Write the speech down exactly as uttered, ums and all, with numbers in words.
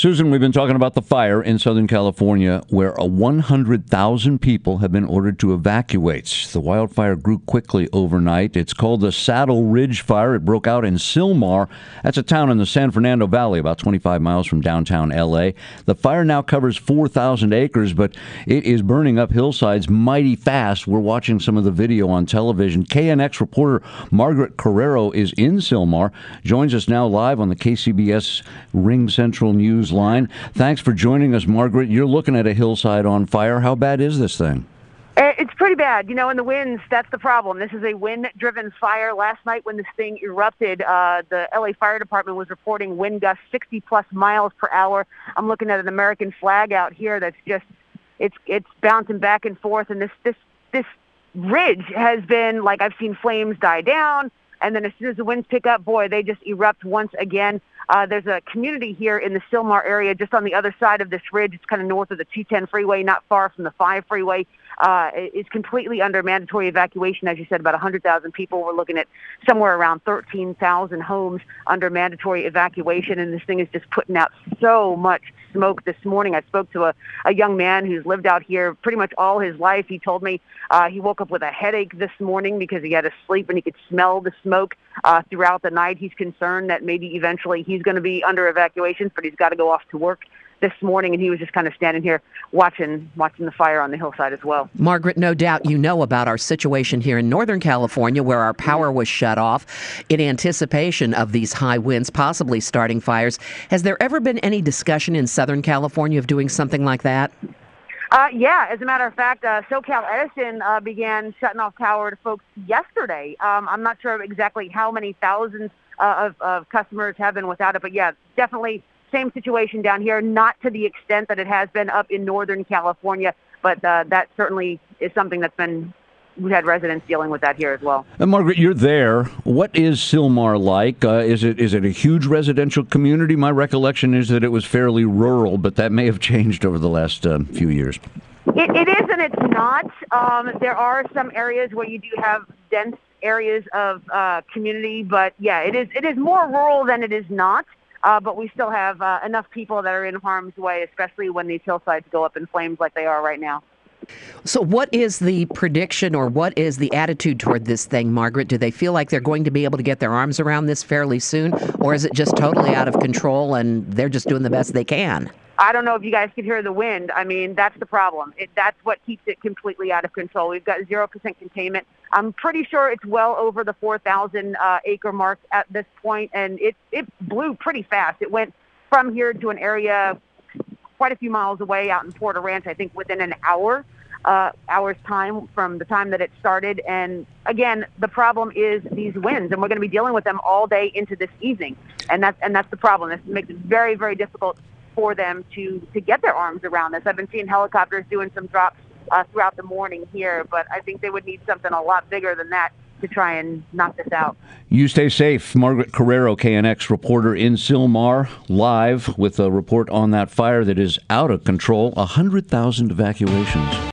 Susan, we've been talking about the fire in Southern California where a one hundred thousand people have been ordered to evacuate. The wildfire grew quickly overnight. It's called the Saddle Ridge Fire. It broke out in Sylmar. That's a town in the San Fernando Valley, about twenty-five miles from downtown L A. The fire now covers four thousand acres, but it is burning up hillsides mighty fast. We're watching some of the video on television. K N X reporter Margaret Carrero is in Sylmar, joins us now live on the K C B S Ring Central News line. Thanks for joining us, Margaret. You're looking at a hillside on fire. How bad is this thing? It's pretty bad. You know, in the winds, that's the problem. This is a wind-driven fire. Last night when this thing erupted, uh, the L A Fire Department was reporting wind gusts sixty-plus miles per hour. I'm looking at an American flag out here that's just, it's it's bouncing back and forth. And this, this, this ridge has been, like, I've seen flames die down, and then as soon as the winds pick up, boy, they just erupt once again. Uh, there's a community here in the Sylmar area just on the other side of this ridge. It's kind of north of the two ten freeway, not far from the five freeway. Uh, it's completely under mandatory evacuation. As you said, about one hundred thousand people. We're looking at somewhere around thirteen thousand homes under mandatory evacuation, and this thing is just putting out so much smoke this morning. I spoke to a, a young man who's lived out here pretty much all his life. He told me uh, he woke up with a headache this morning because he had to sleep and he could smell the smoke uh, throughout the night. He's concerned that maybe eventually he's going to be under evacuation, but he's got to go off to work this morning, and he was just kind of standing here watching watching the fire on the hillside as well. Margaret, no doubt you know about our situation here in Northern California where our power was shut off in anticipation of these high winds possibly starting fires. Has there ever been any discussion in Southern California of doing something like that? Uh, yeah, as a matter of fact, uh, SoCal Edison uh, began shutting off power to folks yesterday. Um, I'm not sure exactly how many thousands uh, of, of customers have been without it, but yeah, definitely same situation down here, not to the extent that it has been up in Northern California, but uh, that certainly is something that's been, we've had residents dealing with that here as well. And Margaret, you're there. What is Sylmar like? Uh, is it is it a huge residential community? My recollection is that it was fairly rural, but that may have changed over the last uh, few years. It, it is and it's not. Um, there are some areas where you do have dense areas of uh, community, but yeah, it is it is more rural than it is not. Uh, but we still have uh, enough people that are in harm's way, especially when these hillsides go up in flames like they are right now. So what is the prediction or what is the attitude toward this thing, Margaret? Do they feel like they're going to be able to get their arms around this fairly soon, or is it just totally out of control and they're just doing the best they can? I don't know if you guys can hear the wind. I mean, that's the problem. It, that's what keeps it completely out of control. We've got zero percent containment. I'm pretty sure it's well over the four thousand uh, acre mark at this point, and it, it blew pretty fast. It went from here to an area quite a few miles away out in Porter Ranch, I think within an hour, uh, hour's time from the time that it started. And again, the problem is these winds, and we're going to be dealing with them all day into this evening. And that's, and that's the problem. This makes it very, very difficult for them to, to get their arms around this. I've been seeing helicopters doing some drops uh, throughout the morning here, but I think they would need something a lot bigger than that to try and knock this out. You stay safe. Margaret Carrero, K N X reporter in Sylmar, live with a report on that fire that is out of control. one hundred thousand evacuations.